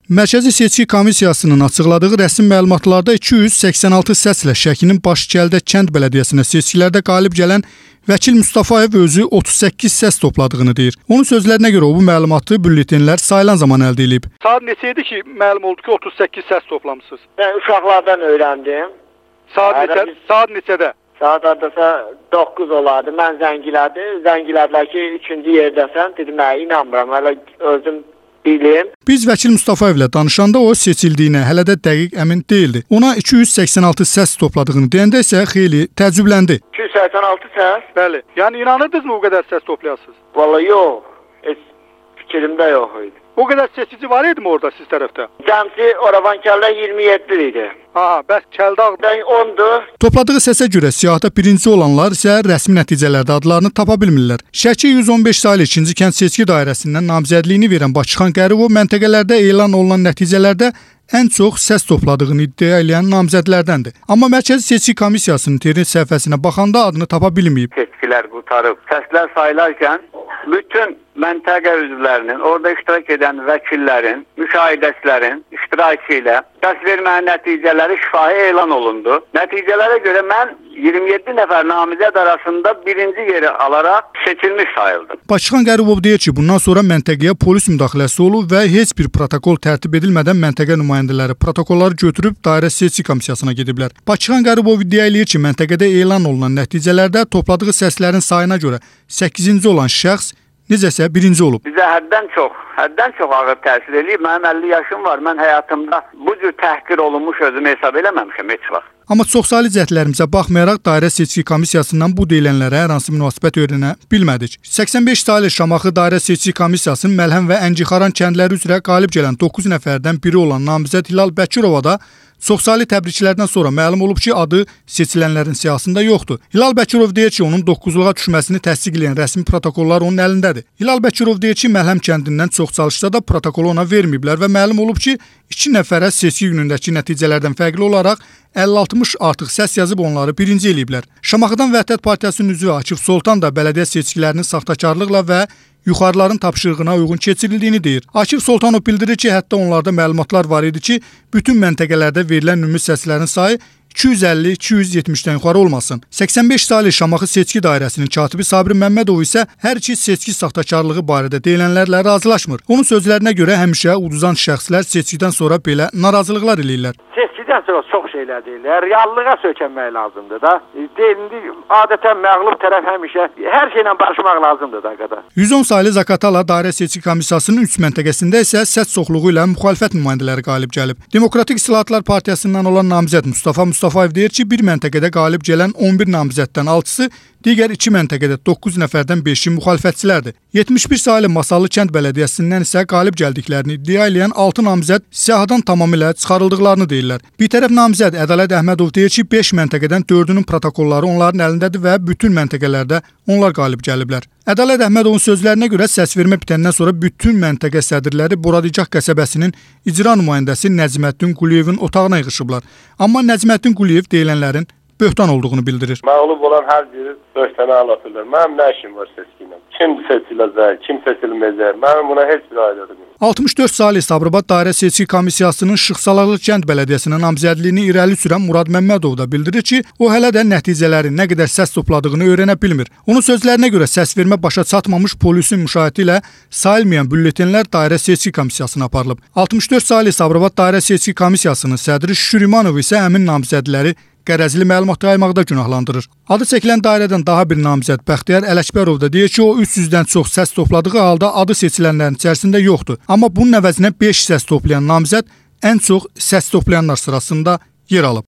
Mərkəzi Seçki Komissiyasının açıqladığı rəsmi məlumatlarda 286 səslə Şəkinin Başkəldə kənd bələdiyyəsinə seçkilərdə qalib gələn Vəkil Mustafayev özü 38 səs topladığını deyir. Onun sözlərinə görə bu məlumatı bülletenlər sayılan zaman əldə edib. Saat neçə idi ki, məlum oldu ki, 38 səs toplamısınız? Ben uşaqlardan öyrəndim. Saat neçədə? Saat adasa 9 olardı. Mən zəngilədilər ki, 3-cü yerdəsən. Dedim, inanmıram, hələ özüm bilim. Biz Vəkil Mustafayevlə danışanda o seçildiyinə hələ də dəqiq əmin deyildi. Ona 286 səs topladığını deyəndə isə xeyli təəccübləndi. 286 səs? Bəli. Yəni inanırdınızmı o qədər səs toplayasınız? Vallahi yox. Heç fikrimdə yox idi. O qədər seçici var idi mi orada siz tərəfdə? Cəmsi Oravan-Kəldə 27 idi. Bəs Kəldağ 10'dur. Topladığı səsə görə siyahıda birinci olanlar isə rəsmi nəticələrdə adlarını tapa bilmirlər. Şəki 115 saylı 2-ci kənd seçki dairəsindən namizədliyini verən Bakıxan Qəribov məntəqələrdə elan olunan nəticələrdə ən çox səs topladığını iddia edən namizədlərdəndir. Amma Mərkəzi Seçki Komissiyasının internet səhifəsinə baxanda adını tapa bilməyib. Seçkilər qutarıb, səslər sayılarkən bütün məntəqə üzvlərinin, orada iştirak edən vəkillərin, müşahidəçilərin iştirakı ilə səs vermənin nəticələri şifahi elan olundu. Nəticələrə görə mən 27 nəfər namizəd arasında birinci yeri alaraq seçilmiş sayıldım. Bakıxan Qəribov deyir ki, bundan sonra məntəqəyə polis müdaxiləsi olub və heç bir protokol tərtib edilmədən məntəqə nümayəndələri protokolları götürüb Dairə Seçki Komissiyasına gediblər. Bakıxan Qəribov iddia eləyir ki, məntəqədə elan olunan nəticələrdə topladığı səslərin sayına görə 8-ci olan şəxs necəsə birinci olub. Bizə həddən çox ağır təsir eləyib. Mənim 50 yaşım var. Mən həyatımda bu cür təhqir olunmuş özümü hesab eləməmişəm heç vaxt. Amma çoxsaylı cəhdlərimizə baxmayaraq Dairə Seçki Komissiyasından bu deyilənlərə hər hansı münasibət öyrənə bilmədik. 85 saylı Şamaxı Dairə Seçki Komissiyasının Məlhəm və Əncixaran kəndləri üzrə qalib gələn 9 nəfərdən biri olan namizəd Hilal Bəkirova da çoxsaylı təbriklərdən sonra məlum olub ki, adı seçilənlərin siyahısında yoxdur. Hilal Bəkirov deyir ki, onun 9-luğa düşməsini təsdiqləyən rəsmi protokollar onun əlindədir. Hilal Bəkirov deyir ki, Məlhəm kəndindən çox çalışsa da protokolu ona verməyiblər və məlum olub ki, 2 nəfərə seçki günündəki nəticələrdən fərqli olaraq 50-60 artıq səs yazıb onları birinci eləyiblər. Şamaxıdan Vəhdət Partiyasının üzvü Akif Soltan da bələdiyyə seçkilərinin saxtakarlıqla və yuxarıların tapşırığına uyğun keçirildiyini deyir. Akif Soltanov bildirir ki, hətta onlarda məlumatlar var idi ki, bütün məntəqələrdə verilən ümumi səslərin sayı 250-270-dən yuxarı olmasın. 85 saylı Şamaxı Seçki Dairəsinin katibi Sabri Məmmədov isə hər iki seçki saxtakarlığı barədə deyilənlərlə razılaşmır. Onun sözlərinə görə həmişə uduzan şəxslər seçkidən sonra belə narazılıqlar eləyirlər. Seçkidən sonra çox şeylər deyirlər. Reallığa sökənmək lazımdır da. İndi adətən məğlub tərəf həmişə hər şeylə barışmaq lazımdır da qədər. 110 saylı Zakatala Dairə Seçki Komissiyasının 3 məntəqəsində isə səs çoxluğu ilə müxalifət nümayəndələri qalib gəlib. Demokratik İslahatlar Partiyasından olan namizəd Mustafayev deyir ki, bir məntəqədə qalib gələn 11 namizəddən 6-sı, digər 2 məntəqədə 9 nəfərdən 5-i müxalifətçilərdir. 71 saylı Masallı kənd bələdiyyəsindən isə qalib gəldiklərini iddia edən 6 namizəd siyahıdan tamamilə çıxarıldıqlarını deyirlər. Bir tərəf namizəd Ədalət Əhmədov deyir ki, 5 məntəqədən 4-ünün protokolları onların əlindədir və bütün məntəqələrdə onlar qalib gəliblər. Ədalət Əhmədovun sözlərinə görə səsvermə bitəndən sonra bütün məntəqə sədrləri Boradigah qəsəbəsinin icra nümayəndəsi Nəcməddin Quliyevin otağına yığışıblar. Amma Nəcməddin Quliyev deyilənlərin böhtan olduğunu bildirir. Məğlub olan hər biri böhtana anlatırlar. Mənim nə işim var seçki ilə? Kim seçiləcək, kim seçilməyəcək? Mənim buna heç bir aydınlığım yox. 64 saylı Sabirabad Dairə Seçki Komissiyasının Şıxsalaqlı kənd bələdiyyəsinə namizədliyini irəli sürən Murad Məmmədov da bildirir ki, o hələ də nəticələrin nə qədər səs topladığını öyrənə bilmir. Onun sözlərinə görə səsvermə başa çatmamış polisin müşahidə ilə sayılmayan bülletenlər Dairə Seçki Komissiyasına aparılıb. 64 saylı Sabirabad Dairə Seçki Komissiyasının sədri Şükür İmanov isə həmin namizədləri qərəzli məlumat yaymaqda günahlandırır. Adı çəkilən dairədən daha bir namizəd Bəxtiyar Ələkbərov da deyir ki, o 300-dən çox səs topladığı halda adı seçilənlərin içərisində yoxdur. Amma bunun əvəzinə 5 səs toplayan namizəd ən çox səs toplayanlar sırasında yer alıb.